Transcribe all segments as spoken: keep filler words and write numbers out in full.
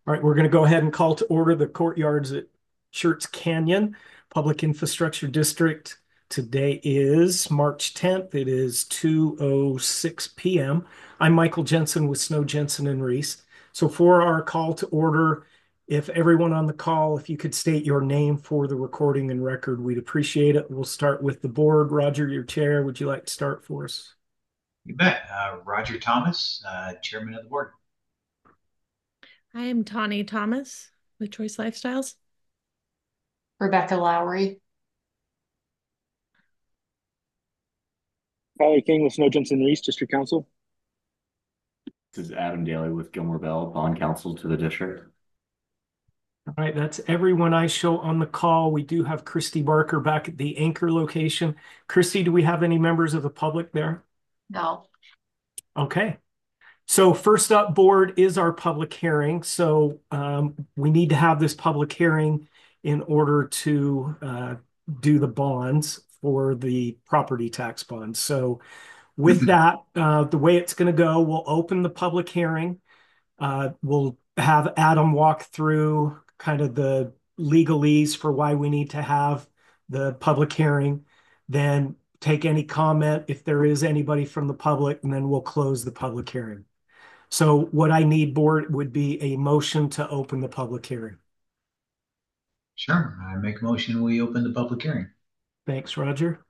All right, we're going to go ahead and call to order the courtyards at Schertz Canyon Public Infrastructure District. Today is March tenth. It is two oh six p m I'm Michael Jensen with Snow Jensen and Reese. So for our call to order, if everyone on the call, if you could state your name for the recording and record, we'd appreciate it. We'll start with the board. Roger, your chair. Would you like to start for us? You bet. Uh, Roger Thomas, uh, Chairman of the Board. I am Tawny Thomas with Choice Lifestyles. Rebecca Lowry. Tyler King with Snow Jensen Reese, District Council. This is Adam Daly with Gilmore Bell, Bond Counsel to the district. All right, that's everyone I show on the call. We do have Christy Barker back at the anchor location. Christy, do we have any members of the public there? No. Okay. So first up, board, is our public hearing. So um, we need to have this public hearing in order to uh, do the bonds for the property tax bonds. So with that, uh, the way it's going to go, we'll open the public hearing. Uh, we'll have Adam walk through kind of the legalese for why we need to have the public hearing, then take any comment if there is anybody from the public, and then we'll close the public hearing. So what I need, board, would be a motion to open the public hearing. Sure. I make a motion. We open the public hearing. Thanks, Roger.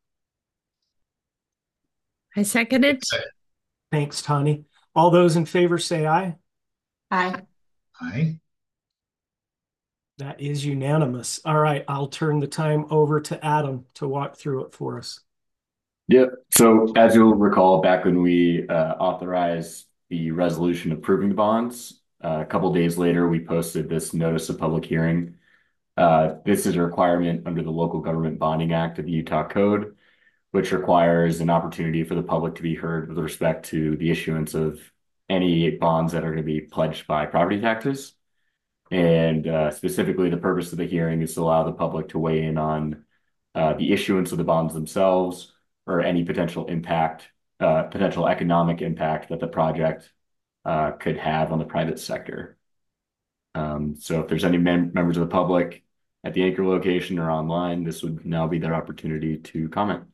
I second it. Thanks, Tani. All those in favor say aye. Aye. Aye. That is unanimous. All right, I'll turn the time over to Adam to walk through it for us. Yep. So as you'll recall, back when we uh, authorized the resolution approving the bonds, uh, a couple days later, we posted this notice of public hearing. Uh, this is a requirement under the Local Government Bonding Act of the Utah Code, which requires an opportunity for the public to be heard with respect to the issuance of any bonds that are going to be pledged by property taxes. And uh, specifically, the purpose of the hearing is to allow the public to weigh in on uh, the issuance of the bonds themselves or any potential impact, uh, potential economic impact that the project uh, could have on the private sector. Um, so if there's any mem members of the public at the anchor location or online, this would now be their opportunity to comment.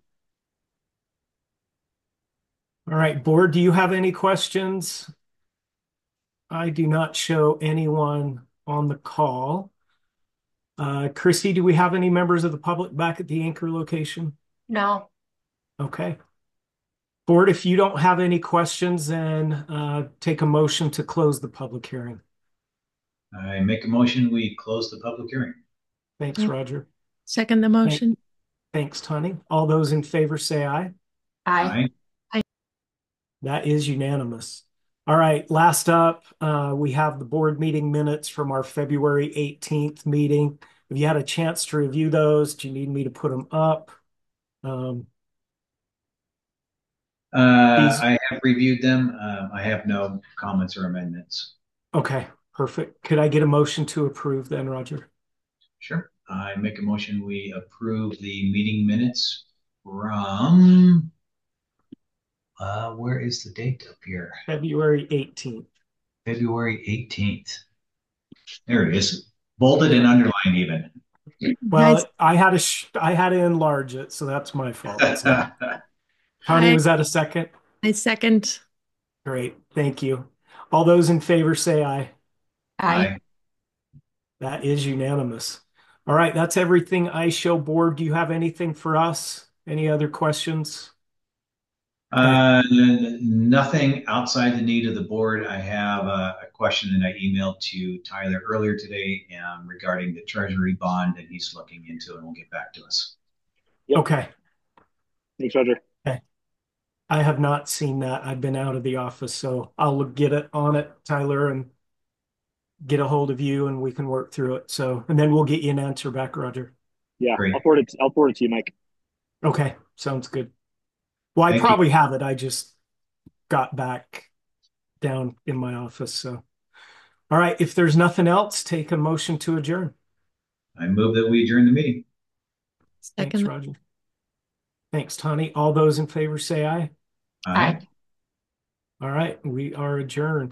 All right, board, do you have any questions? I do not show anyone on the call. Uh, Chrissy, do we have any members of the public back at the anchor location? No. Okay. Board, if you don't have any questions, then uh, take a motion to close the public hearing. I make a motion. We close the public hearing. Thanks, Roger. Second the motion. Thanks, Tony. All those in favor say aye. Aye. Aye. That is unanimous. All right, last up, uh, we have the board meeting minutes from our February eighteenth meeting. Have you had a chance to review those? Do you need me to put them up? Um, Uh, These- I have reviewed them. Um, I have no comments or amendments. okay, perfect. Could I get a motion to approve then, Roger? Sure. I make a motion. We approve the meeting minutes from, uh, where is the date up here? February eighteenth. February eighteenth. There it is. Bolded and underlined even. Well, Nice. I had to sh I had to enlarge it, so that's my fault. So, Tony, I, was that a second? I second. Great, thank you. All those in favor say aye. Aye. That is unanimous. All right, that's everything I show, board. Do you have anything for us? Any other questions? Uh, nothing outside the need of the board. I have a, a question that I emailed to Tyler earlier today um, regarding the treasury bond that he's looking into, and will get back to us. Yep. Okay. Thanks, Roger. Okay. I have not seen that. I've been out of the office, so I'll get it on it, Tyler, and get a hold of you, and we can work through it. So, and then we'll get you an answer back, Roger. Yeah, Great. I'll forward it. I'll forward it to you, Mike. Okay, sounds good. Well, I Thank you. probably have it. I just got back down in my office. So, all right, if there's nothing else, take a motion to adjourn. I move that we adjourn the meeting. Thanks, Second. Roger. Thanks, Tony. All those in favor say aye. Aye. All right, we are adjourned.